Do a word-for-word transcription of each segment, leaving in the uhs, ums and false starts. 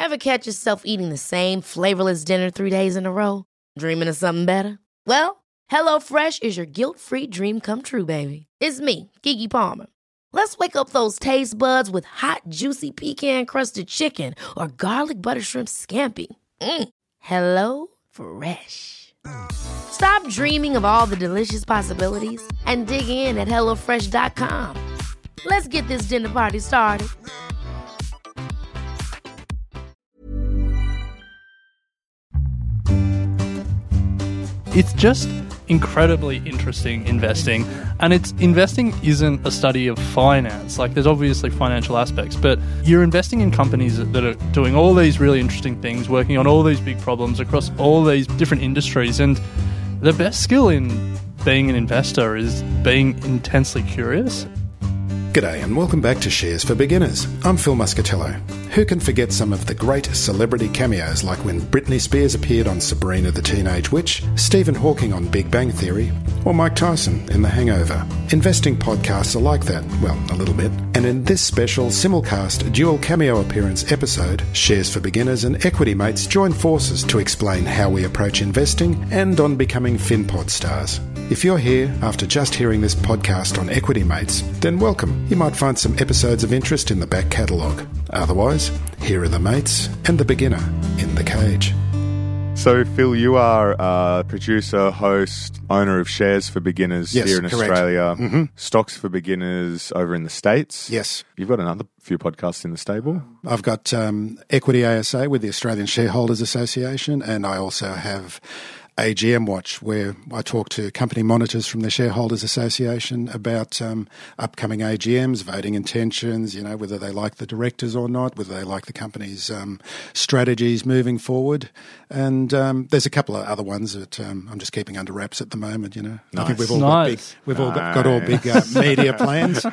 Ever catch yourself eating the same flavorless dinner three days in a row? Dreaming of something better? Well, HelloFresh is your guilt-free dream come true, baby. It's me, Keke Palmer. Let's wake up those taste buds with hot, juicy pecan-crusted chicken or garlic butter shrimp scampi. Mm. Hello Fresh. Stop dreaming of all the delicious possibilities and dig in at hello fresh dot com. Let's get this dinner party started. It's just incredibly interesting investing, and it's investing isn't a study of finance. Like, there's obviously financial aspects, but you're investing in companies that are doing all these really interesting things, working on all these big problems across all these different industries, and the best skill in being an investor is being intensely curious. G'day and welcome back to Shares for Beginners. I'm Phil Muscatello. Who can forget some of the great celebrity cameos like when Britney Spears appeared on Sabrina the Teenage Witch, Stephen Hawking on Big Bang Theory, or Mike Tyson in The Hangover? Investing podcasts are like that, well, a little bit. And in this special simulcast dual cameo appearance episode, Shares for Beginners and Equity Mates join forces to explain how we approach investing and on becoming FinPod stars. If you're here after just hearing this podcast on Equity Mates, then welcome. You might find some episodes of interest in the back catalogue. Otherwise, here are the mates and the beginner in the cage. So, Phil, you are a producer, host, owner of Shares for Beginners yes, here in correct. Australia, mm-hmm. Stocks for Beginners over in the States. Yes. You've got another few podcasts in the stable. I've got um, Equity A S A with the Australian Shareholders Association, and I also have A G M Watch, where I talk to company monitors from the Shareholders Association about um, upcoming A G Ms, voting intentions, you know, whether they like the directors or not, whether they like the company's um, strategies moving forward. And um, there's a couple of other ones that um, I'm just keeping under wraps at the moment, you know. Nice. I think we've all Nice. got big, we've all got, got all big uh, media plans.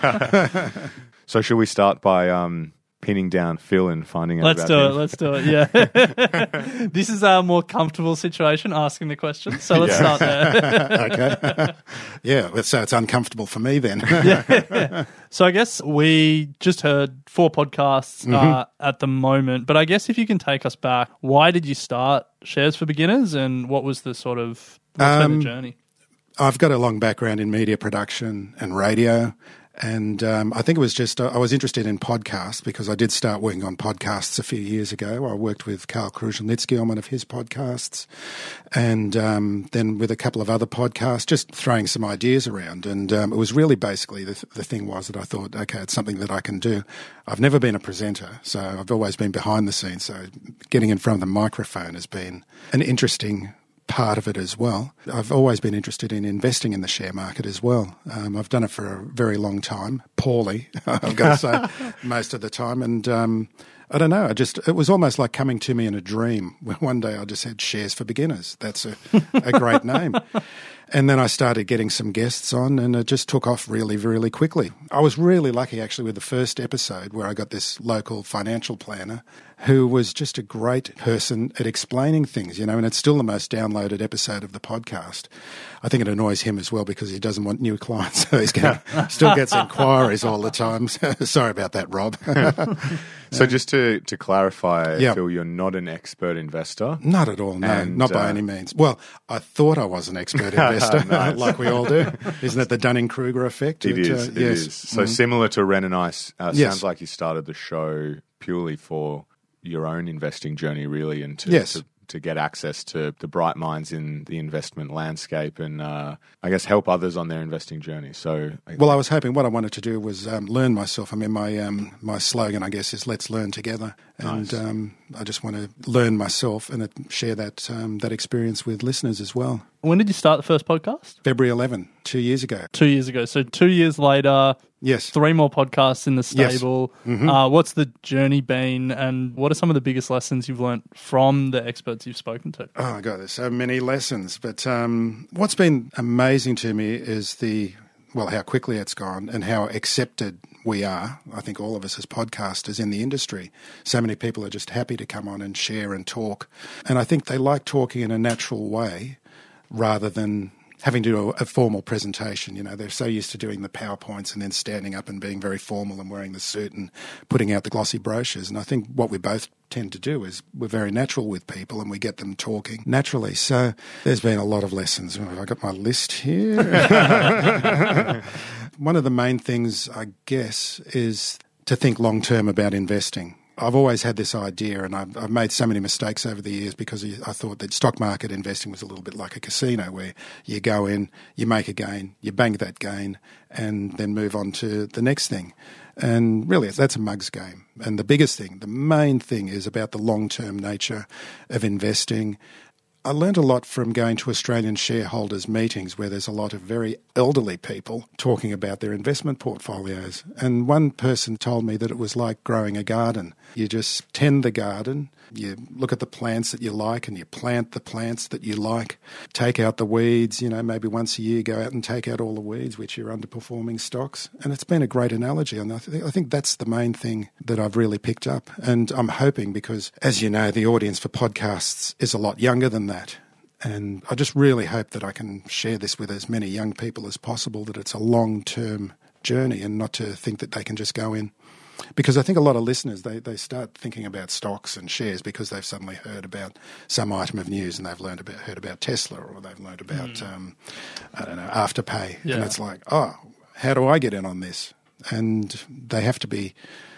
So, should we start by um, pinning down Phil and finding out Let's about do him? it. Let's do it. Yeah. This is a more comfortable situation, asking the question. So let's Yeah. start there. Okay. Yeah, so it's uncomfortable for me then. Yeah. So I guess we just heard four podcasts uh, Mm-hmm. at the moment, but I guess if you can take us back, why did you start Shares for Beginners, and what was the sort of what's been Um, the journey? I've got a long background in media production and radio. And um, I think it was just, uh, I was interested in podcasts because I did start working on podcasts a few years ago. I worked with Karl Kruszelnicki on one of his podcasts, and um, then with a couple of other podcasts, just throwing some ideas around. And um, it was really basically the, the thing was that I thought, okay, it's something that I can do. I've never been a presenter, so I've always been behind the scenes. So getting in front of the microphone has been an interesting part of it as well. I've always been interested in investing in the share market as well. Um, I've done it for a very long time, poorly, I've got to say, most of the time. And um, I don't know, I just it was almost like coming to me in a dream. One day I just said, Shares for Beginners. That's a, a great name. And then I started getting some guests on, and it just took off really, really quickly. I was really lucky, actually, with the first episode where I got this local financial planner who was just a great person at explaining things, you know, and it's still the most downloaded episode of the podcast. I think it annoys him as well because he doesn't want new clients, so he's getting, still gets inquiries all the time. Sorry about that, Rob. So just to, to clarify, Yeah. Phil, you're not an expert investor. Not at all, no, And, not by uh, any means. Well, I thought I was an expert investor, like we all do. Isn't it the Dunning-Kruger effect? It It, is, uh, it yes. is. So Mm. similar to Ren and I, uh, Yes. sounds like you started the show purely for your own investing journey, really, and to, Yes. to, to get access to the bright minds in the investment landscape and, uh, I guess, help others on their investing journey. So, Well, I was hoping what I wanted to do was um, learn myself. I mean, my um, my slogan, I guess, is "Let's learn together," and Nice. um, I just want to learn myself and uh, share that um, that experience with listeners as well. When did you start the first podcast? February eleventh, two years ago. Two years ago. So two years later, Yes. three more podcasts in the Yes. stable. Mhm. Uh, what's the journey been, and what are some of the biggest lessons you've learnt from the experts you've spoken to? Oh, my God, there's so many lessons. But um, what's been amazing to me is the, well, how quickly it's gone and how accepted we are, I think all of us as podcasters in the industry. So many people are just happy to come on and share and talk. And I think they like talking in a natural way rather than having to do a, a formal presentation. You know, they're so used to doing the PowerPoints and then standing up and being very formal and wearing the suit and putting out the glossy brochures. And I think what we both tend to do is we're very natural with people and we get them talking naturally. So there's been a lot of lessons. Oh, I got my list here. One of the main things, I guess, is to think long term about investing. I've always had this idea, and I've, I've made so many mistakes over the years because I thought that stock market investing was a little bit like a casino where you go in, you make a gain, you bank that gain, and then move on to the next thing. And really, that's a mug's game. And the biggest thing, the main thing is about the long-term nature of investing. I learned a lot from going to Australian shareholders meetings where there's a lot of very elderly people talking about their investment portfolios. And one person told me that it was like growing a garden. You just tend the garden, you look at the plants that you like and you plant the plants that you like, take out the weeds, you know, maybe once a year go out and take out all the weeds, which are underperforming stocks. And it's been a great analogy. And I, th- I think that's the main thing that I've really picked up. And I'm hoping because, as you know, the audience for podcasts is a lot younger than that. And I just really hope that I can share this with as many young people as possible, that it's a long-term journey and not to think that they can just go in. Because I think a lot of listeners, they, they start thinking about stocks and shares because they've suddenly heard about some item of news and they've learned about heard about Tesla or they've learned about, mm. um, I don't know, Afterpay. Yeah. And it's like, oh, how do I get in on this? And they have to be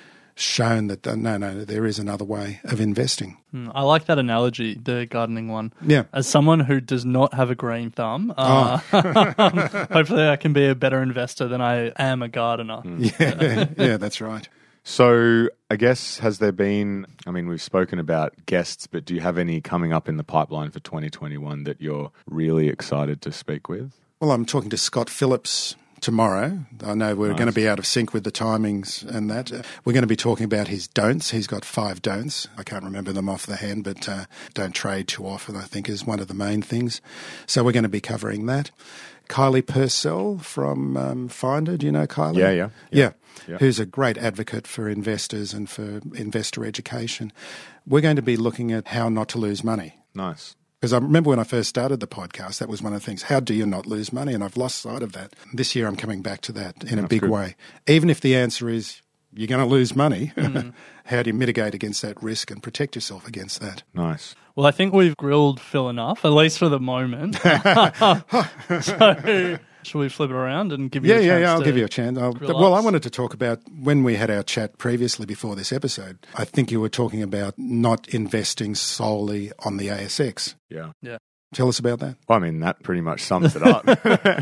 shown that, uh, no, no, there is another way of investing. Mm, I like that analogy, the gardening one. Yeah. As someone who does not have a green thumb, uh, oh. hopefully I can be a better investor than I am a gardener. Mm. Yeah, yeah, that's right. So I guess, has there been, I mean, we've spoken about guests, but do you have any coming up in the pipeline for twenty twenty-one that you're really excited to speak with? Well, I'm talking to Scott Phillips tomorrow. I know we're nice. going to be out of sync with the timings and that. Uh, we're going to be talking about his don'ts. He's got five don'ts. I can't remember them off the hand, but uh, don't trade too often, I think, is one of the main things. So we're going to be covering that. Kylie Purcell from um, Finder. Do you know Kylie? Yeah, yeah. Yeah. yeah. Yeah. Who's a great advocate for investors and for investor education. We're going to be looking at how not to lose money. Nice. Because I remember when I first started the podcast, that was one of the things. How do you not lose money? And I've lost sight of that. This year I'm coming back to that in That's a big good. way. Even if the answer is you're going to lose money, mm. how do you mitigate against that risk and protect yourself against that? Nice. Well, I think we've grilled Phil enough, at least for the moment. So should we flip it around and give you yeah, a chance? Yeah, yeah, I'll to give you a chance. I'll, well, I wanted to talk about when we had our chat previously before this episode. I think you were talking about not investing solely on the A S X. Yeah. Yeah. Tell us about that. Well, I mean, that pretty much sums it up.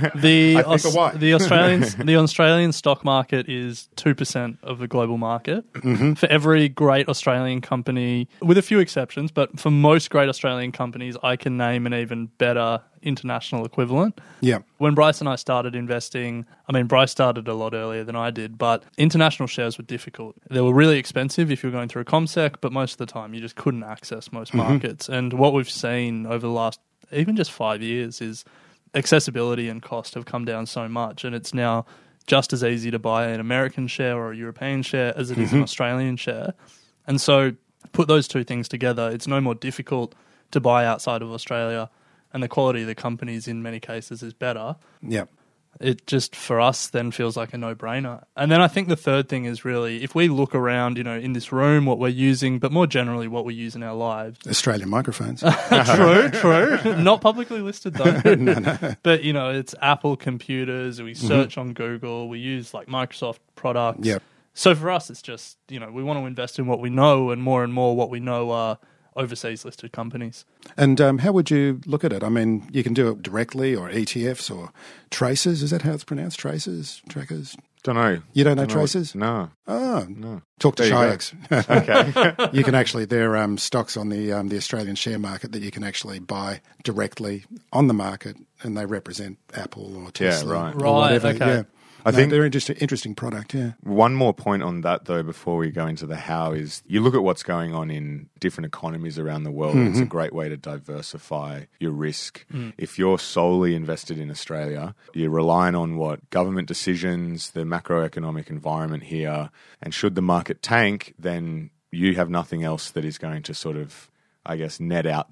the Aus- the Australian the Australian stock market is two percent of the global market. Mm-hmm. For every great Australian company, with a few exceptions, but for most great Australian companies, I can name an even better international equivalent. Yeah. When Bryce and I started investing, I mean, Bryce started a lot earlier than I did, but international shares were difficult. They were really expensive if you were going through CommSec, but most of the time you just couldn't access most Mm-hmm. markets. And what we've seen over the last even just five years is accessibility and cost have come down so much, and it's now just as easy to buy an American share or a European share as it mm-hmm. is an Australian share. And so put those two things together, it's no more difficult to buy outside of Australia, and the quality of the companies in many cases is better. Yeah. It just, for us, then feels like a no-brainer. And then I think the third thing is really, if we look around, you know, in this room, what we're using, but more generally what we use in our lives. Australian microphones. True, true. Not publicly listed, though. no, no. But, you know, it's Apple computers. We search mm-hmm. on Google. We use, like, Microsoft products. Yep. So for us, it's just, you know, we want to invest in what we know, and more and more what we know are overseas listed companies. And um, how would you look at it? I mean, you can do it directly or E T Fs or traces. Is that how it's pronounced? Traces? Trackers? Don't know. You don't know don't traces? Know. No. Oh. No. Talk to Chi-X. Okay. You can actually, there are um, stocks on the um, the Australian share market that you can actually buy directly on the market, and they represent Apple or Tesla yeah, right. or right, whatever. Okay. Yeah. I no, think they're interesting, interesting product, yeah. One more point on that, though, before we go into the how, is you look at what's going on in different economies around the world. Mm-hmm. It's a great way to diversify your risk. Mm. If you're solely invested in Australia, you're relying on what government decisions, the macroeconomic environment here, and should the market tank, then you have nothing else that is going to sort of, I guess, net out that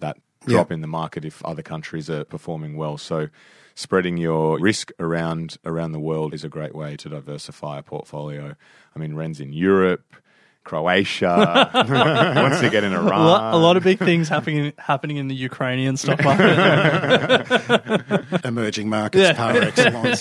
drop Yeah. in the market if other countries are performing well. So spreading your risk around around the world is a great way to diversify a portfolio. I mean, Ren's in Europe, Croatia, wants to get in Iran. A lot, a lot of big things happening happening in the Ukrainian stock market. Emerging markets Yeah. par excellence.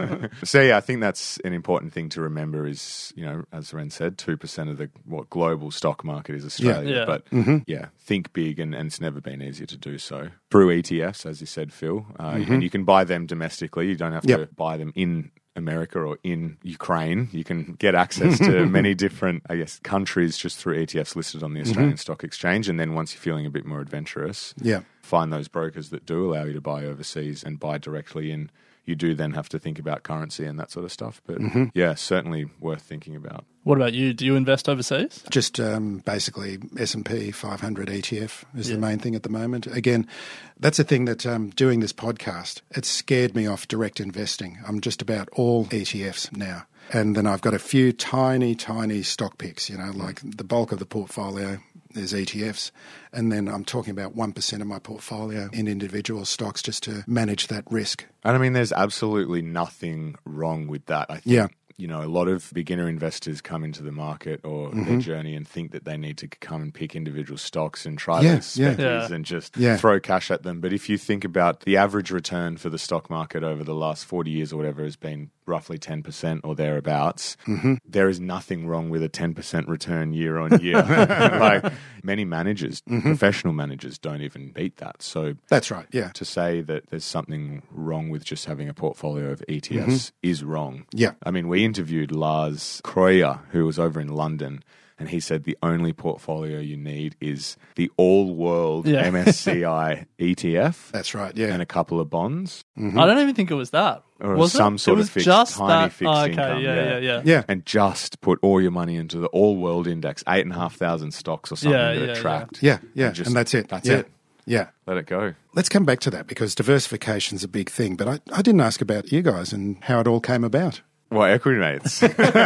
So yeah, I think that's an important thing to remember is, you know, as Ren said, two percent of the what global stock market is Australia. Yeah. But Mm-hmm. yeah, think big, and, and it's never been easier to do so. Through E T Fs, as you said, Phil. Uh, And you can buy them domestically. You don't have to Mm-hmm. Yep. buy them in America or in Ukraine. You can get access to many different, I guess, countries just through E T Fs listed on the Australian Mm-hmm. Stock Exchange. And then once you're feeling a bit more adventurous, Yeah. find those brokers that do allow you to buy overseas and buy directly in. You do then have to think about currency and that sort of stuff. But Mm-hmm. yeah, certainly worth thinking about. What about you? Do you invest overseas? Just um, basically S and P five hundred E T F is Yeah. the main thing at the moment. Again, that's the thing that um, doing this podcast, it scared me off direct investing. I'm just about all E T Fs now. And then I've got a few tiny, tiny stock picks, you know, like the bulk of the portfolio is E T Fs. And then I'm talking about one percent of my portfolio in individual stocks just to manage that risk. And I mean, there's absolutely nothing wrong with that. I think, Yeah. you know, a lot of beginner investors come into the market or Mm-hmm. their journey and think that they need to come and pick individual stocks and try Yeah, those yeah. speculators Yeah. and just Yeah. throw cash at them. But if you think about the average return for the stock market over the last forty years or whatever has been roughly ten percent or thereabouts, Mm-hmm. there is nothing wrong with a ten percent return year on year. Like many managers, Mm-hmm. professional managers don't even beat that. So That's right, yeah. to say that there's something wrong with just having a portfolio of E T Fs Mm-hmm. is wrong. Yeah. I mean, we interviewed Lars Kroyer, who was over in London, and he said the only portfolio you need is the all-world Yeah. M S C I E T F That's right, yeah. and a couple of bonds. Mm-hmm. I don't even think it was that. Or was some it? sort it of was fixed- just tiny that. fixed oh, okay, income, yeah, yeah. yeah, yeah. Yeah. And just put all your money into the all-world index, eight and a half thousand stocks or something Yeah, that yeah, are tracked. Yeah, yeah, just- and that's it. That's yeah. it. Yeah. Let it go. Let's come back to that because diversification's a big thing. But I, I didn't ask about you guys and how it all came about. Well, equity mates.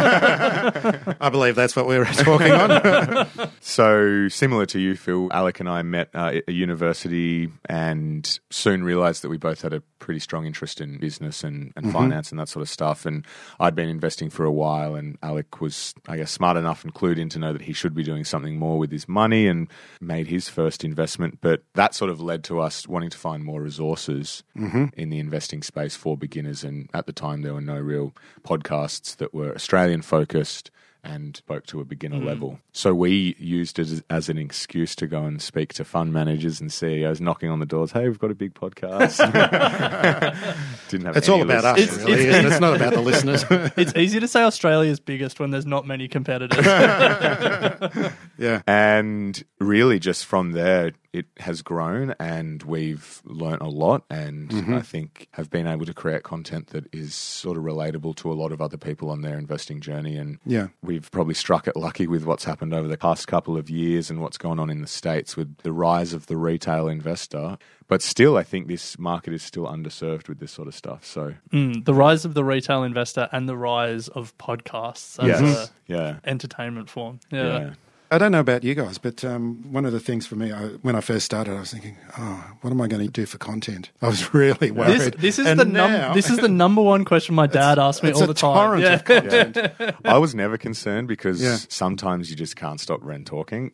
I believe that's what we were talking on. So similar to you, Phil, Alec and I met uh, at a university and soon realised that we both had a pretty strong interest in business and, and finance and that sort of stuff. And I'd been investing for a while, and Alec was, I guess, smart enough and clued in to know that he should be doing something more with his money and made his first investment. But that sort of led to us wanting to find more resources in the investing space for beginners. And at the time, there were no real podcasts that were Australian focused and spoke to a beginner level. So we used it as, as an excuse to go and speak to fund managers and C E Os knocking on the doors. Hey, we've got a big podcast. Didn't have It's any all about us, It's- really. it's- isn't it? It's not about the listeners. It's easy to say Australia's biggest when there's not many competitors. Yeah. And really, just from there, it has grown, and we've learnt a lot. And Mm-hmm. I think have been able to create content that is sort of relatable to a lot of other people on their investing journey. And Yeah. we've probably struck it lucky with what's happened over the past couple of years and what's gone on in the States with the rise of the retail investor. But still, I think this market is still underserved with this sort of stuff. So, Mm, the rise of the retail investor and the rise of podcasts as yes, a yeah, entertainment form. yeah. Yeah. I don't know about you guys, but um, one of the things for me, I, when I first started, I was thinking, oh, what am I going to do for content? I was really worried. This, this is And the now- num- this is the number one question my dad asks me it's all a the time. torrent Yeah. of content. I was never concerned because Yeah. sometimes you just can't stop Ren talking.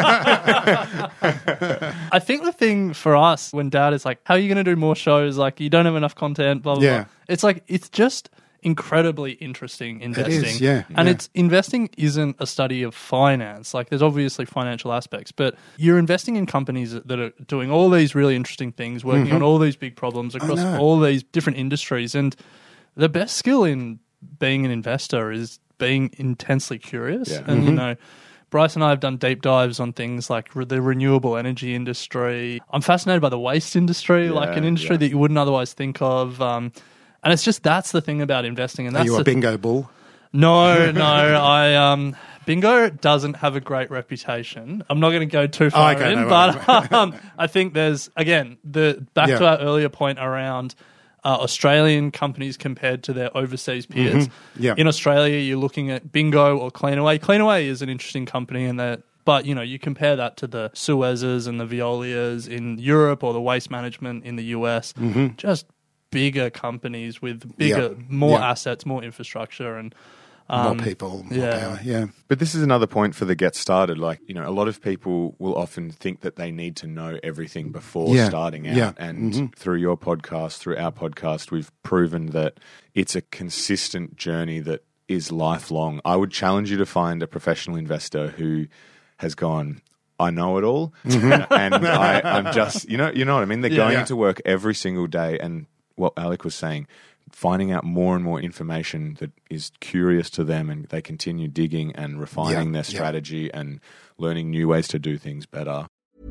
I think the thing for us when dad is like, how are you going to do more shows? Like, you don't have enough content, blah, blah, Yeah. blah. It's like, it's just incredibly interesting investing. is, yeah, And yeah. it's investing isn't a study of finance. Like, there's obviously financial aspects, but you're investing in companies that are doing all these really interesting things, working on all these big problems across know. all these different industries. And the best skill in being an investor is being intensely curious. Yeah. And, you know, Bryce and I have done deep dives on things like re- the renewable energy industry. I'm fascinated by the waste industry, Yeah, like an industry yeah. that you wouldn't otherwise think of. Um, and it's just that's the thing about investing. And Are that's you a the- bingo bull? no, no. I um, bingo doesn't have a great reputation. I'm not going to go too far okay, in, no, but um, I think there's again the back Yeah. to our earlier point around. Uh, Australian companies compared to their overseas peers. Mm-hmm. Yeah. In Australia, you're looking at Bingo or Cleanaway. Cleanaway is an interesting company in that But, you know, you compare that to the Suezes and the Veolias in Europe or the Waste Management in the U S, mm-hmm. just bigger companies with bigger, yep. more yep. assets, more infrastructure, and Um, more people, more yeah. power, yeah. But this is another point for the get started. Like, you know, a lot of people will often think that they need to know everything before yeah. starting out. Yeah. And mm-hmm. through your podcast, through our podcast, we've proven that it's a consistent journey that is lifelong. I would challenge you to find a professional investor who has gone, I know it all, mm-hmm. and I, I'm just, you know, you know what I mean? They're yeah. going yeah. into work every single day, and what Alec was saying, finding out more and more information that is curious to them, and they continue digging and refining yeah, their strategy yeah. and learning new ways to do things better.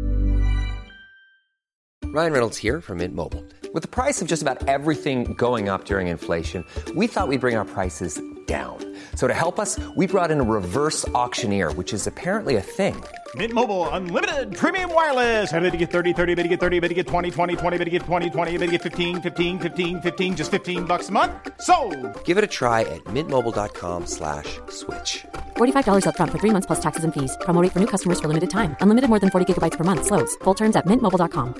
Ryan Reynolds here from Mint Mobile. With the price of just about everything going up during inflation, we thought we'd bring our prices down. So to help us, we brought in a reverse auctioneer, which is apparently a thing. Mint Mobile Unlimited Premium Wireless. How to get thirty, thirty, how to get thirty, how to get twenty, twenty, twenty, how to get twenty, twenty, how to get fifteen, fifteen, fifteen, fifteen, just fifteen bucks a month? Sold! Give it a try at mintmobile.com slash switch. forty-five dollars up front for three months plus taxes and fees. Promo rate for new customers for limited time. Unlimited more than forty gigabytes per month. Slows full terms at mint mobile dot com.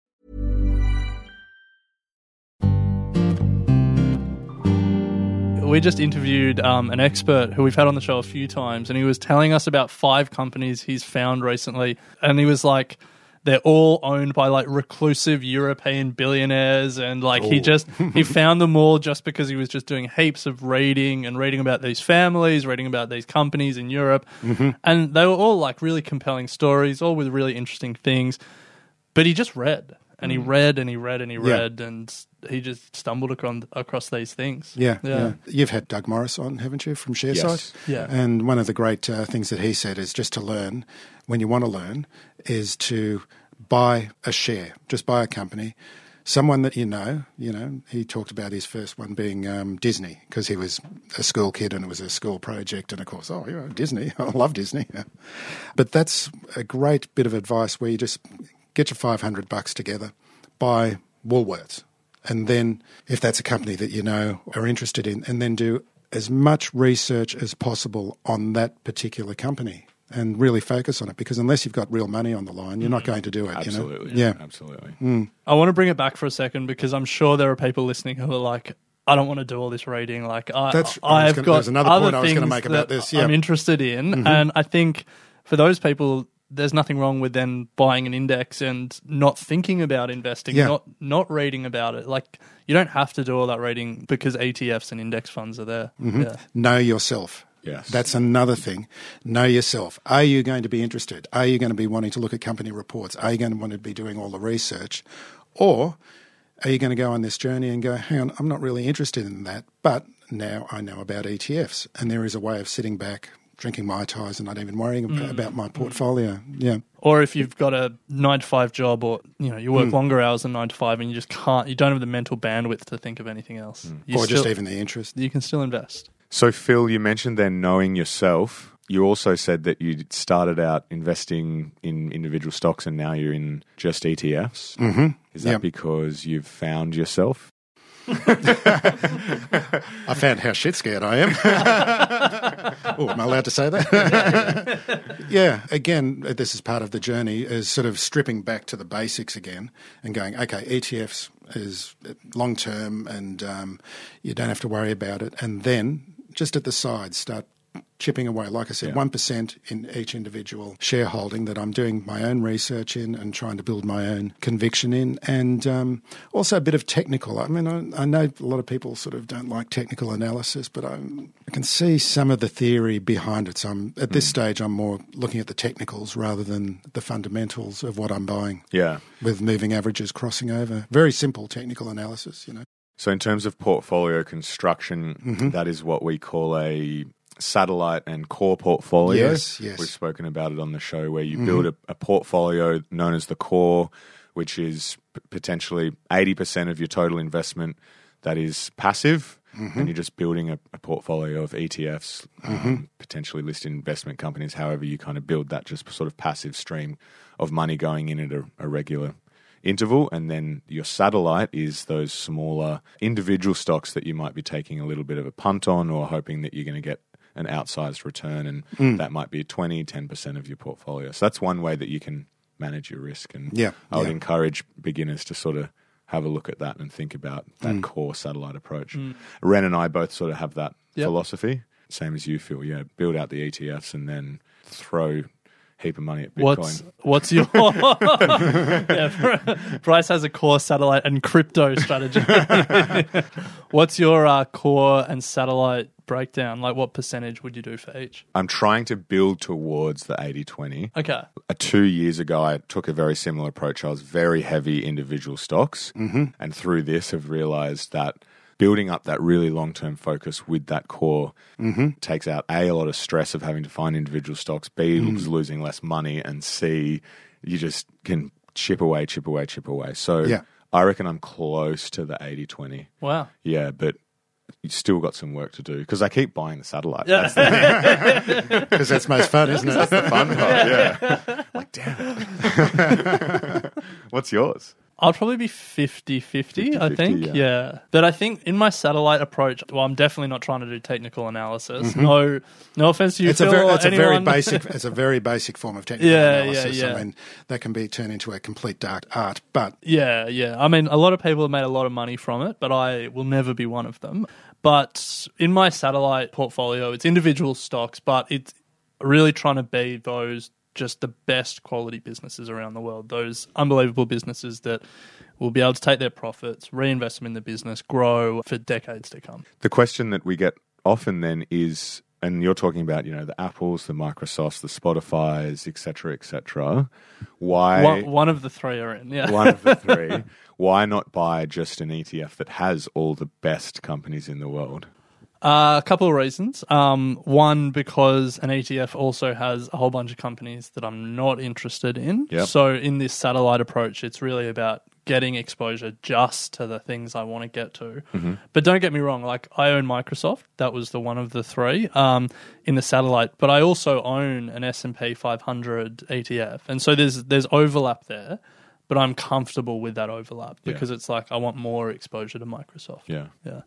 We just interviewed um, an expert who we've had on the show a few times, and he was telling us about five companies he's found recently. And he was like, they're all owned by like reclusive European billionaires. And like Ooh. he just, he found them all just because he was just doing heaps of reading and reading about these families, reading about these companies in Europe. Mm-hmm. And they were all like really compelling stories, all with really interesting things. But he just read. And he read and he read and he yeah. read, and he just stumbled across, across these things. Yeah, yeah, yeah. You've had Doug Morris on, haven't you, from ShareSite? Yes. Yeah. And one of the great uh, things that he said is just to learn, when you want to learn, is to buy a share, just buy a company, someone that you know. You know, he talked about his first one being um, Disney, because he was a school kid and it was a school project, and of course, oh, you know, Disney, I love Disney. But that's a great bit of advice where you just get your five hundred bucks together, buy Woolworths, and then if that's a company that you know are interested in, and then do as much research as possible on that particular company and really focus on it, because unless you've got real money on the line, you're not going to do it. Absolutely. You know? Yeah, absolutely. Mm. I want to bring it back for a second, because I'm sure there are people listening who are like, I don't want to do all this reading. Like, I, That's, I I've gonna, got there's another other point I was things going to make about this. Yeah. I'm interested in. Mm-hmm. And I think for those people, there's nothing wrong with then buying an index and not thinking about investing, yeah. not not reading about it. Like, you don't have to do all that reading because E T Fs and index funds are there. Mm-hmm. Yeah. Know yourself. Yes. That's another thing. Know yourself. Are you going to be interested? Are you going to be wanting to look at company reports? Are you going to want to be doing all the research? Or are you going to go on this journey and go, hang on, I'm not really interested in that, but now I know about E T Fs, and there is a way of sitting back, drinking Mai Tais and not even worrying mm. about my portfolio. Yeah. Or if you've got a nine to five job, or you know you work mm. longer hours than nine to five, and you just can't, you don't have the mental bandwidth to think of anything else, mm. or still, just even the interest. You can still invest. So, Phil, you mentioned then knowing yourself. You also said that you started out investing in individual stocks, and now you're in just E T Fs. Mm-hmm. Is that yep. because you've found yourself? I found how shit scared I am. Oh, am I allowed to say that? Yeah, again, this is part of the journey, is sort of stripping back to the basics again and going, okay, E T Fs is long term, and um, you don't have to worry about it. And then just at the side, start chipping away, like I said, yeah. one percent in each individual shareholding that I'm doing my own research in and trying to build my own conviction in, and um, also a bit of technical. I mean, I, I know a lot of people sort of don't like technical analysis, but I'm, I can see some of the theory behind it. So I'm, at this mm. stage, I'm more looking at the technicals rather than the fundamentals of what I'm buying. Yeah. With moving averages crossing over. Very simple technical analysis, you know. So in terms of portfolio construction, mm-hmm. that is what we call a satellite and core portfolio. Yes, yes. We've spoken about it on the show, where you mm-hmm. build a, a portfolio known as the core, which is p- potentially eighty percent of your total investment that is passive, mm-hmm. and you're just building a, a portfolio of E T Fs, mm-hmm. um, potentially listed investment companies, however you kind of build that just sort of passive stream of money going in at a, a regular interval. And then your satellite is those smaller individual stocks that you might be taking a little bit of a punt on, or hoping that you're going to get an outsized return, and that might be twenty, ten percent of your portfolio. So that's one way that you can manage your risk. And Yeah, I would yeah. encourage beginners to sort of have a look at that and think about that core satellite approach. Ren and I both sort of have that Yep. philosophy, same as you, Phil. Yeah, build out the E T Fs and then throw heap of money at Bitcoin. What's what's your yeah, Bryce has a core satellite and crypto strategy. What's your uh, core and satellite breakdown? Like, what percentage would you do for each? I'm trying to build towards the eighty twenty. Okay. Uh, two years ago, I took a very similar approach. I was very heavy individual stocks, mm-hmm. and through this, have realized that building up that really long-term focus with that core mm-hmm. takes out A, a lot of stress of having to find individual stocks, B, mm. losing less money, and C, you just can chip away, chip away, chip away. So Yeah. I reckon I'm close to the eighty twenty. Wow. Yeah, but you still got some work to do because I keep buying the satellite. Yeah. That's the Because that's most fun, isn't it? fun part, yeah. Like, damn it. What's yours? I'll probably be fifty-fifty, I think. yeah. Yeah. But I think in my satellite approach, well, I'm definitely not trying to do technical analysis. No no offense to you, It's a Phil, very, or it's a very anyone. basic, it's a very basic form of technical Yeah, yeah, analysis. yeah. I mean, that can be turned into a complete dark art. But Yeah, yeah. I mean, a lot of people have made a lot of money from it, but I will never be one of them. But in my satellite portfolio, it's individual stocks, but it's really trying to be those just the best quality businesses around the world, those unbelievable businesses that will be able to take their profits, reinvest them in the business, grow for decades to come. The question that we get often then is, and you're talking about, you know, the Apples, the Microsofts, the Spotifys, et cetera, et cetera. Why One, one of the three are in, yeah. one of the three? Why not buy just an E T F that has all the best companies in the world? Uh, a couple of reasons. Um, one, because an E T F also has a whole bunch of companies that I'm not interested in. Yep. So in this satellite approach, it's really about getting exposure just to the things I want to get to. Mm-hmm. But don't get me wrong, like I own Microsoft. That was the one of the three um, in the satellite. But I also own an S and P five hundred E T F. And so there's there's overlap there. But I'm comfortable with that overlap because Yeah. it's like I want more exposure to Microsoft. Yeah. Yeah.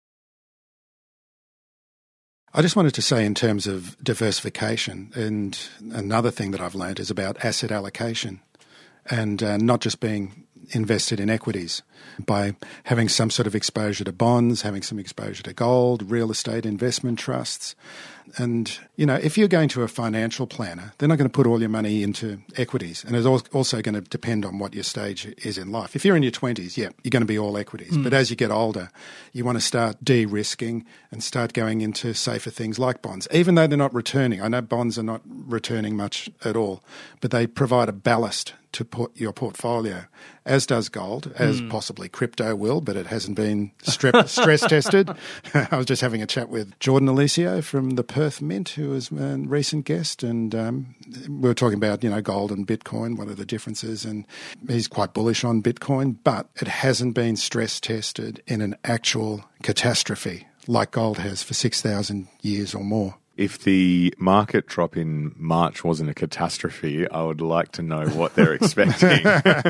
I just wanted to say in terms of diversification, and another thing that I've learned is about asset allocation and uh, not just being invested in equities, by having some sort of exposure to bonds, having some exposure to gold, real estate, investment trusts. And, you know, if you're going to a financial planner, they're not going to put all your money into equities. And it's also going to depend on what your stage is in life. If you're in your twenties, yeah, you're going to be all equities. Mm. But as you get older, you want to start de-risking and start going into safer things like bonds, even though they're not returning. I know bonds are not returning much at all, but they provide a ballast to put your portfolio, as does gold, as mm. possibly crypto will, but it hasn't been strep- stress tested. I was just having a chat with Jordan Alicio from the Perth Mint, who was a recent guest, and um, we were talking about, you know, gold and Bitcoin, what are the differences, and he's quite bullish on Bitcoin, but it hasn't been stress tested in an actual catastrophe like gold has for six thousand years or more. If the market drop in March wasn't a catastrophe, I would like to know what they're expecting.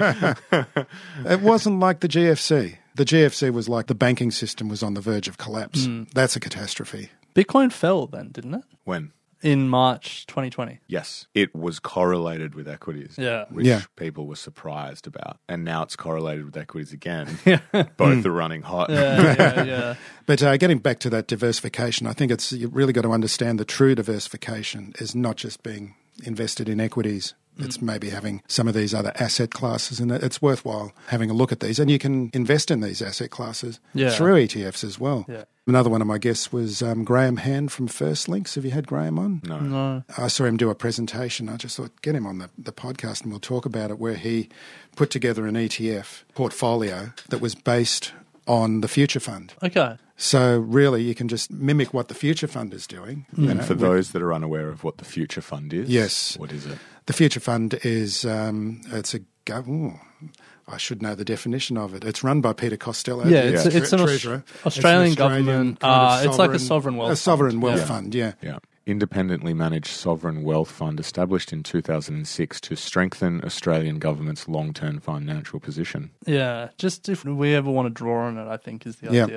It wasn't like the G F C. The G F C was like the banking system was on the verge of collapse. Mm. That's a catastrophe. Bitcoin fell then, didn't it? When? In March twenty twenty. Yes. It was correlated with equities, yeah. which yeah. people were surprised about. And now it's correlated with equities again. Yeah. Both mm. are running hot. Yeah, yeah, yeah. But uh, getting back to that diversification, I think it's you've really got to understand the true diversification is not just being invested in equities. It's mm. maybe having some of these other asset classes, and it's worthwhile having a look at these. And you can invest in these asset classes yeah. through E T Fs as well. Yeah. Another one of my guests was um, Graham Hand from First Links. Have you had Graham on? No. No. I saw him do a presentation. I just thought, get him on the, the podcast and we'll talk about it, where he put together an E T F portfolio that was based on the Future Fund. Okay. So really, you can just mimic what the Future Fund is doing. Mm. You And know, for with, those that are unaware of what the Future Fund is, yes, what is it? The Future Fund is um, it's a ooh, I should know the definition of it. It's run by Peter Costello. Yeah, the it's, tre- it's an treasurer. Aus- Australian, it's an Australian government. kind of Uh, it's like a sovereign- sovereign wealth a sovereign fund. wealth Yeah. fund. Yeah. Yeah. Independently managed sovereign wealth fund established in two thousand six to strengthen Australian government's long-term financial position. Yeah, just if we ever want to draw on it, I think is the Yeah. idea.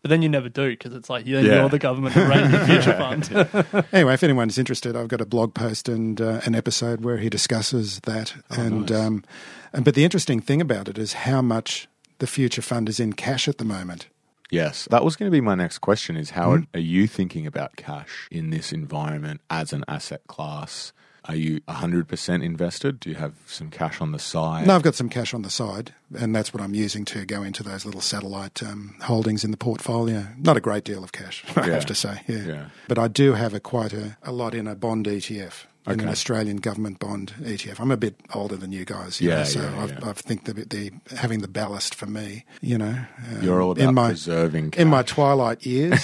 But then you never do because it's like yeah, Yeah. you're the government that rate your future fund. Anyway, if anyone's interested, I've got a blog post and uh, an episode where he discusses that. Oh, and, nice. um, and but the interesting thing about it is how much the future fund is in cash at the moment. Yes, that was going to be my next question is how mm. are you thinking about cash in this environment as an asset class? Are you one hundred percent invested? Do you have some cash on the side? No, I've got some cash on the side, and that's what I'm using to go into those little satellite um, holdings in the portfolio. Not a great deal of cash, I Yeah. have to say. Yeah. Yeah. But I do have a quite a, a lot in a bond E T F. In Okay. an Australian government bond E T F. I'm a bit older than you guys, you Yeah, know, so yeah, I've, yeah. I think the, the having the ballast for me, you know, um, You're all about in my, preserving cash. in my twilight years.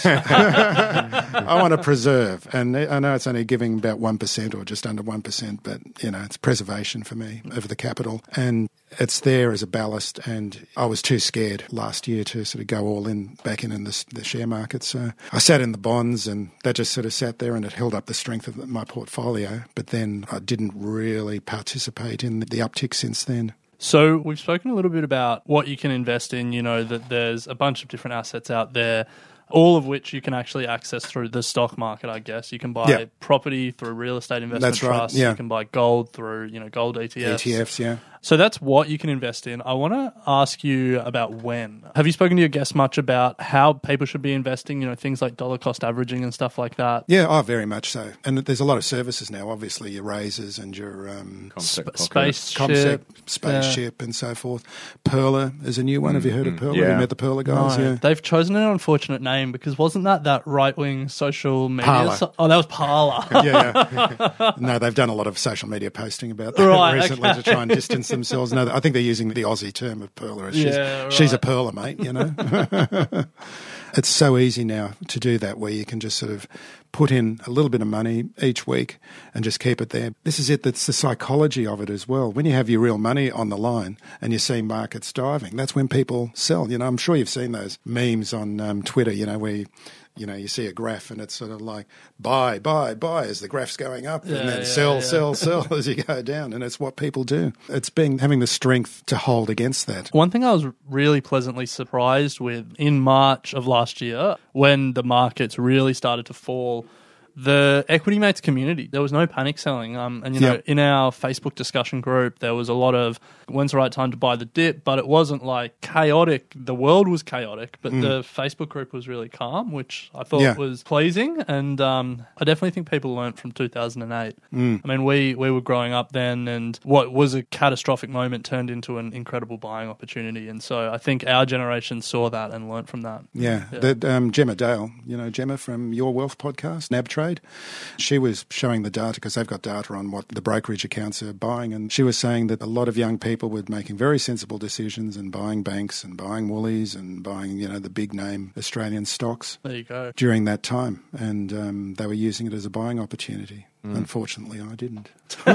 I want to preserve, and I know it's only giving about one percent or just under one percent, but you know, it's preservation for me of the capital, and it's there as a ballast. And I was too scared last year to sort of go all in back in in the, the share market, so I sat in the bonds, and that just sort of sat there, and it held up the strength of my portfolio. But then I didn't really participate in the uptick since then. So we've spoken a little bit about what you can invest in, you know, that there's a bunch of different assets out there, all of which you can actually access through the stock market, I guess. You can buy Yeah. property through real estate investment That's right, trusts. yeah. You can buy gold through, you know, gold E T Fs. E T Fs, yeah. So that's what you can invest in. I want to ask you about when. Have you spoken to your guests much about how people should be investing, you know, things like dollar cost averaging and stuff like that? Yeah, oh, very much so. And there's a lot of services now, obviously, your Razors and your um, Concept Sp- Pocket. Spaceship. Concept, Spaceship and so forth. Perla is a new one. Have you heard of Perla? yeah. Have you met the Perla guys? No, Yeah. they've chosen an unfortunate name because wasn't that that right-wing social media? Parler. So- oh, that was Parler. yeah, yeah. No, they've done a lot of social media posting about that Right, recently okay. to try and distance themselves. No, I think they're using the Aussie term of Perla. She's, Yeah, she's a right. Perla, mate, you know. It's so easy now to do that where you can just sort of put in a little bit of money each week and just keep it there. This is it. That's the psychology of it as well. When you have your real money on the line and you see markets diving, that's when people sell. You know, I'm sure you've seen those memes on um, Twitter, you know, where you, you know, you see a graph and it's sort of like buy, buy, buy as the graph's going up Yeah, and then yeah, sell, yeah. sell, sell as you go down. And it's what people do. It's being having the strength to hold against that. One thing I was really pleasantly surprised with in March of last year, when the markets really started to fall, the Equity Mates community, there was no panic selling. Um, and, you know, Yep. in our Facebook discussion group, there was a lot of when's the right time to buy the dip, but it wasn't like chaotic. The world was chaotic, but the Facebook group was really calm, which I thought Yeah. was pleasing. And um, I definitely think people learnt from two thousand eight. I mean, we, we were growing up then, and what was a catastrophic moment turned into an incredible buying opportunity. And so I think our generation saw that and learnt from that. Yeah, Yeah. that um, Gemma Dale, you know, Gemma from Your Wealth podcast, N A B Trade, she was showing the data because they've got data on what the brokerage accounts are buying. And she was saying that a lot of young people were making very sensible decisions and buying banks and buying Woolies and buying, you know, the big name Australian stocks There you go. during that time. And um, they were using it as a buying opportunity. Mm. Unfortunately, I didn't.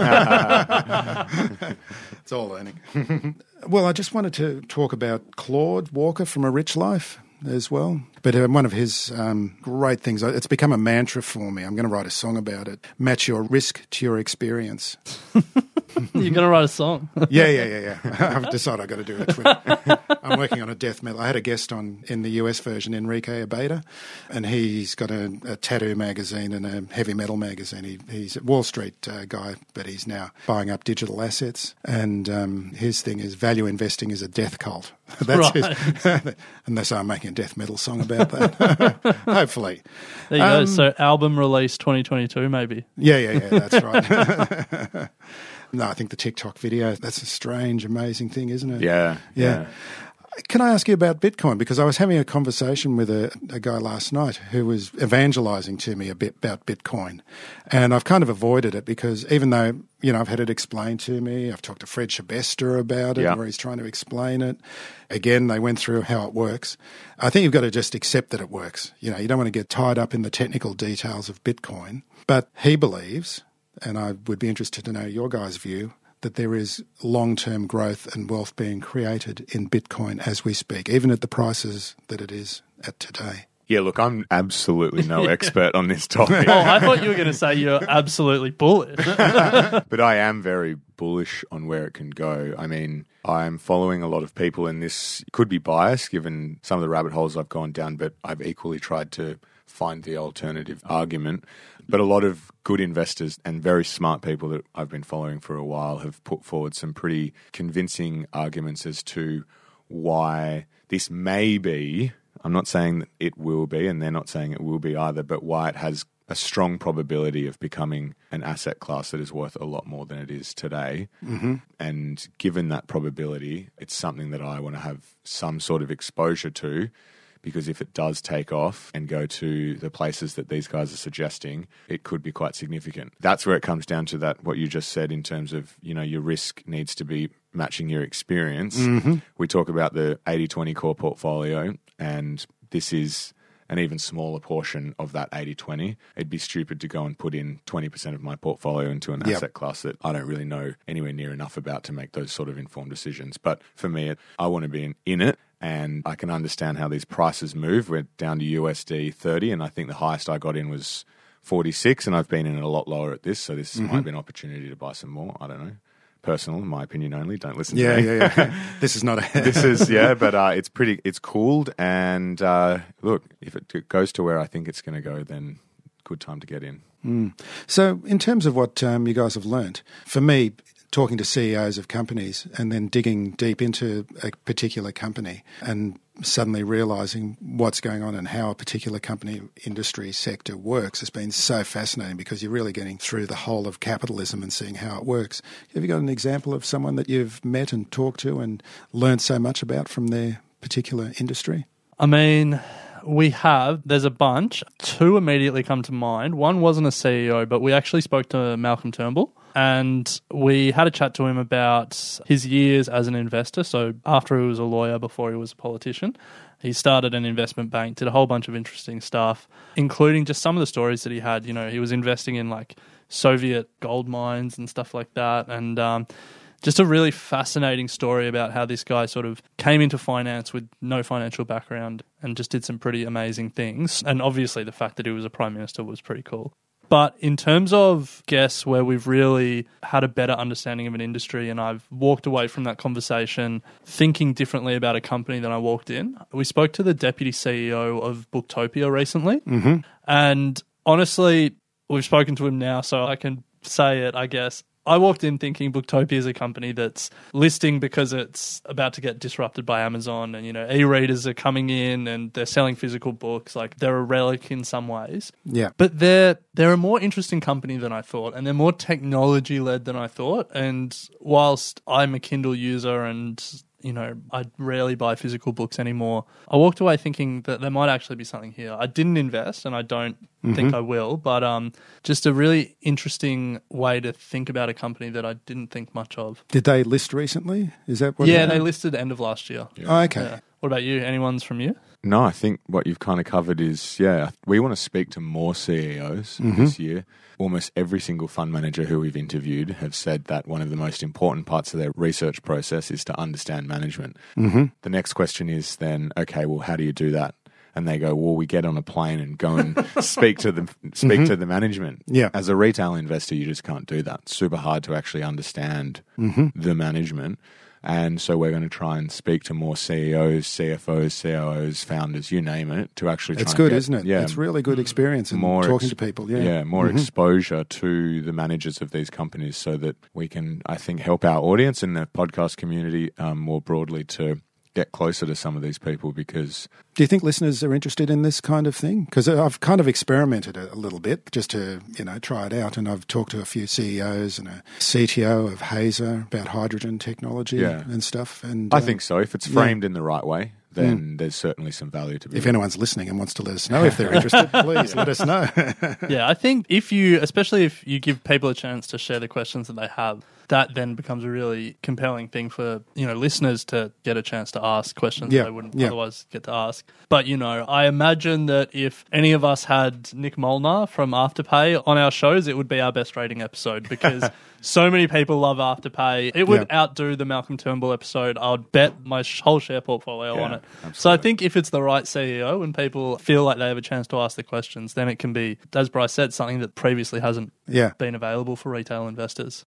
It's all learning. Well, I just wanted to talk about Claude Walker from A Rich Life as well. But uh, one of his um, great things, it's become a mantra for me. I'm going to write a song about it. Match your risk to your experience. You're going to write a song. Yeah, yeah, yeah, yeah. I've decided I've got to do a tweet. I'm working on a death metal. I had a guest on in the U S version, Enrique Abeda, and he's got a, a tattoo magazine and a heavy metal magazine. He, he's a Wall Street uh, guy, but he's now buying up digital assets. And um, his thing is value investing is a death cult. That's his. Unless I'm making a death metal song about that. Hopefully. There you Um, go. So album release twenty twenty-two, maybe. Yeah, yeah, yeah, that's right. No, I think the TikTok video, that's a strange, amazing thing, isn't it? Yeah, Yeah. yeah. Can I ask you about Bitcoin? Because I was having a conversation with a, a guy last night who was evangelizing to me a bit about Bitcoin. And I've kind of avoided it because even though, you know, I've had it explained to me, I've talked to Fred Shabester about it, Yeah. where he's trying to explain it. Again, they went through how it works. I think you've got to just accept that it works. You know, you don't want to get tied up in the technical details of Bitcoin. But he believes, and I would be interested to know your guys' view, that there is long-term growth and wealth being created in Bitcoin as we speak, even at the prices that it is at today. Yeah, look, I'm absolutely no expert on this topic. Oh, I thought you were going to say you're absolutely bullish. But I am very bullish on where it can go. I mean, I'm following a lot of people, and this could be biased given some of the rabbit holes I've gone down, but I've equally tried to find the alternative argument. But a lot of good investors and very smart people that I've been following for a while have put forward some pretty convincing arguments as to why this may be, I'm not saying that it will be, and they're not saying it will be either, but why it has a strong probability of becoming an asset class that is worth a lot more than it is today. Mm-hmm. And given that probability, it's something that I want to have some sort of exposure to, because if it does take off and go to the places that these guys are suggesting, it could be quite significant. That's where it comes down to that, what you just said in terms of, you know, your risk needs to be matching your experience. Mm-hmm. We talk about the eighty twenty core portfolio, and this is an even smaller portion of that eighty twenty. It'd be stupid to go and put in twenty percent of my portfolio into an Yep. asset class that I don't really know anywhere near enough about to make those sort of informed decisions. But for me, it, I want to be in, in it, and I can understand how these prices move. We're down to U S D thirty, and I think the highest I got in was forty-six, and I've been in a lot lower at this, so this mm-hmm. might be an opportunity to buy some more. I don't know. Personal, in my opinion only. Don't listen Yeah, to me. yeah, yeah. This is not a... This is, yeah, but uh, it's pretty, it's cooled. And uh, look, if it goes to where I think it's going to go, then good time to get in. Mm. So in terms of what um, you guys have learnt, for me, talking to C E Os of companies and then digging deep into a particular company and suddenly realising what's going on and how a particular company industry sector works has been so fascinating, because you're really getting through the whole of capitalism and seeing how it works. Have you got an example of someone that you've met and talked to and learned so much about from their particular industry? I mean, we have. There's a bunch. Two immediately come to mind. One wasn't a C E O, but we actually spoke to Malcolm Turnbull, and we had a chat to him about his years as an investor. So after he was a lawyer, before he was a politician, he started an investment bank, did a whole bunch of interesting stuff, including just some of the stories that he had. You know, he was investing in like Soviet gold mines and stuff like that. And um, just a really fascinating story about how this guy sort of came into finance with no financial background and just did some pretty amazing things. And obviously the fact that he was a prime minister was pretty cool. But in terms of, guess, where we've really had a better understanding of an industry, and I've walked away from that conversation thinking differently about a company than I walked in, we spoke to the deputy C E O of Booktopia recently. Mm-hmm. And honestly, we've spoken to him now, so I can say it, I guess. I walked in thinking Booktopia is a company that's listing because it's about to get disrupted by Amazon, and, you know, e-readers are coming in and they're selling physical books. Like, they're a relic in some ways. Yeah. But they're they're a more interesting company than I thought, and they're more technology-led than I thought. And whilst I'm a Kindle user and, you know, I rarely buy physical books anymore, I walked away thinking that there might actually be something here. I didn't invest, and I don't mm-hmm. think I will, but um, just a really interesting way to think about a company that I didn't think much of. Did they list recently? Is that what? Yeah, they listed end of last year. Yeah. Oh, okay. Yeah. What about you? Anyone's from you? No, I think what you've kind of covered is, yeah, we want to speak to more C E Os mm-hmm. this year. Almost every single fund manager who we've interviewed have said that one of the most important parts of their research process is to understand management. Mm-hmm. The next question is then, okay, well, how do you do that? And they go, well, we get on a plane and go and speak to the speak mm-hmm. to the management. Yeah. As a retail investor, you just can't do that. It's super hard to actually understand mm-hmm. the management. And so we're going to try and speak to more C E Os, C F Os, C O Os, founders, you name it, to actually try It's and good, get, isn't it? Yeah, it's really good experience in more talking ex- to people. Yeah, yeah more mm-hmm. exposure to the managers of these companies, so that we can, I think, help our audience and the podcast community um, more broadly to get closer to some of these people. Because do you think listeners are interested in this kind of thing? Because I've kind of experimented a, a little bit just to, you know, try it out, and I've talked to a few C E Os and a C T O of Hazer about hydrogen technology yeah. and stuff. And I uh, think so. If it's framed yeah. in the right way, then mm. there's certainly some value to be. If anyone's listening and wants to let us know if they're interested, please let us know. Yeah, I think if you, especially if you give people a chance to share the questions that they have, that then becomes a really compelling thing for, you know, listeners to get a chance to ask questions yeah, they wouldn't yeah. otherwise get to ask. But, you know, I imagine that if any of us had Nick Molnar from Afterpay on our shows, it would be our best rating episode, because so many people love Afterpay. It would yeah. outdo the Malcolm Turnbull episode. I would bet my whole share portfolio yeah, on it. Absolutely. So I think if it's the right C E O and people feel like they have a chance to ask the questions, then it can be, as Bryce said, something that previously hasn't yeah. been available for retail investors.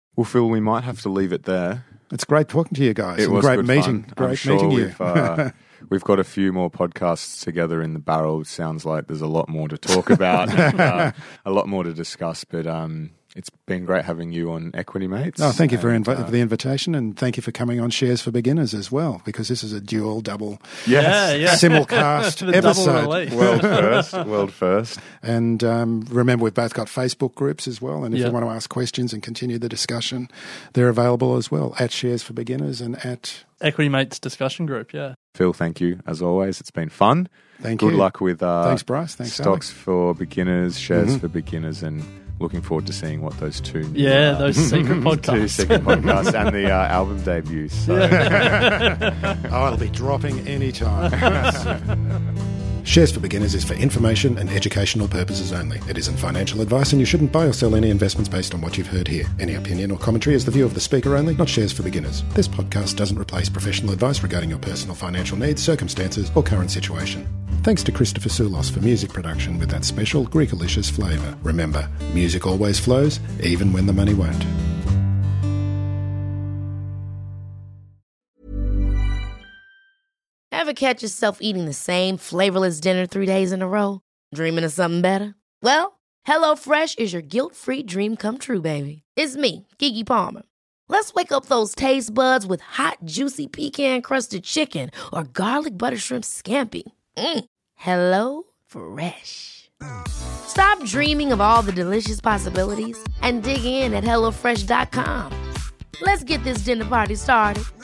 Well, Phil, we might have to leave it there. It's great talking to you guys. It and was great good meeting. fun. Great I'm sure meeting you. We've, uh, we've got a few more podcasts together in the barrel. It sounds like there's a lot more to talk about, and, uh, a lot more to discuss. But um, it's been great having you on Equity Mates. Oh, thank you for, and, invi- uh, for the invitation, and thank you for coming on Shares for Beginners as well, because this is a dual, double, Yeah, yeah. simulcast The double episode. release. World first, world first. And um, remember, we've both got Facebook groups as well. And if Yeah. you want to ask questions and continue the discussion, they're available as well at Shares for Beginners and at. Equity Mates discussion group, yeah. Phil, thank you as always. It's been fun. Thank Good you. luck with uh, Thanks, Bryce. Thanks, stocks for beginners, shares Mhm. for beginners, and looking forward to seeing what those two new, Yeah, uh, those secret podcasts. two second podcasts and the uh, album debuts. So. I'll be dropping anytime. Shares for Beginners is for information and educational purposes only. It isn't financial advice, and you shouldn't buy or sell any investments based on what you've heard here. Any opinion or commentary is the view of the speaker only, not Shares for Beginners. This podcast doesn't replace professional advice regarding your personal financial needs, circumstances, or current situation. Thanks to Christopher Soulos for music production with that special Greekalicious flavour. Remember, music always flows, even when the money won't. Ever catch yourself eating the same flavorless dinner three days in a row? Dreaming of something better? Well, HelloFresh is your guilt-free dream come true, baby. It's me, Keke Palmer. Let's wake up those taste buds with hot, juicy pecan-crusted chicken or garlic butter shrimp scampi. Mm. Hello Fresh. Stop dreaming of all the delicious possibilities and dig in at HelloFresh dot com. Let's get this dinner party started.